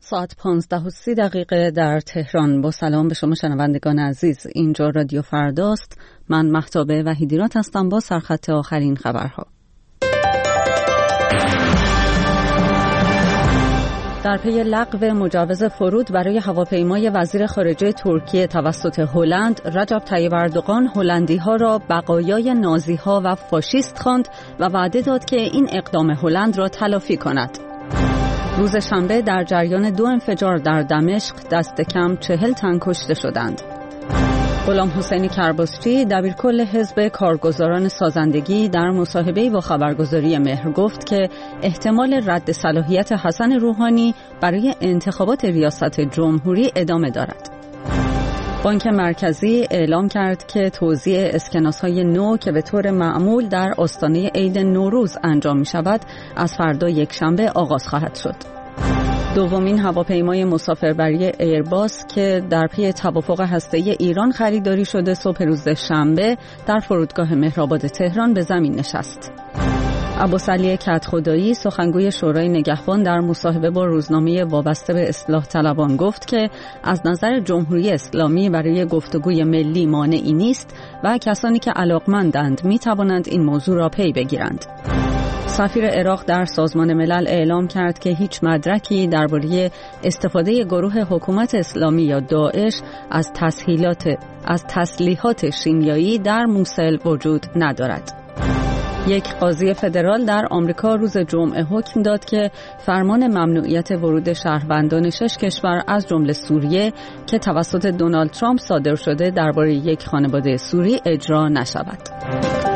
ساعت 15:30 در تهران. با سلام به شما شنوندگان عزیز، اینجا رادیو فرداست. من مهتاب وحیدیرات هستم با سرخط آخرین خبرها. در پی لغو مجوز فرود برای هواپیمای وزیر خارجه ترکیه توسط هلند، رجب طیب اردوغان هلندی‌ها را بقایای نازی‌ها و فاشیست خواند و وعده داد که این اقدام هلند را تلافی کند. روز شنبه در جریان 2 انفجار در دمشق دست کم 40 تن کشته شدند. غلام حسینی کرباسچی دبیرکل حزب کارگزاران سازندگی در مصاحبه‌ای با خبرگزاری مهر گفت که احتمال رد صلاحیت حسن روحانی برای انتخابات ریاست جمهوری ادامه دارد. بانک مرکزی اعلام کرد که توزیع اسکناس‌های نو که به طور معمول در آستانه عید نوروز انجام می‌شود، از فردا یکشنبه آغاز خواهد شد. دومین هواپیمای مسافربری ایرباس که در پی توافق هسته‌ای ایران خریداری شده، صبح روز شنبه در فرودگاه مهرآباد تهران به زمین نشست. عباسعلی کدخدایی سخنگوی شورای نگهبان در مصاحبه با روزنامه وابسته به اصلاح طلبان گفت که از نظر جمهوری اسلامی برای گفتگوی ملی مانعی نیست و کسانی که علاقمندند می توانند این موضوع را پی بگیرند. سفیر عراق در سازمان ملل اعلام کرد که هیچ مدرکی درباره استفاده گروه حکومت اسلامی یا داعش از تسلیحات شیمیایی در موصل وجود ندارد. یک قاضی فدرال در آمریکا روز جمعه حکم داد که فرمان ممنوعیت ورود شهروندان 6 کشور از جمله سوریه که توسط دونالد ترامپ صادر شده درباره یک خانواده سوری اجرا نشود.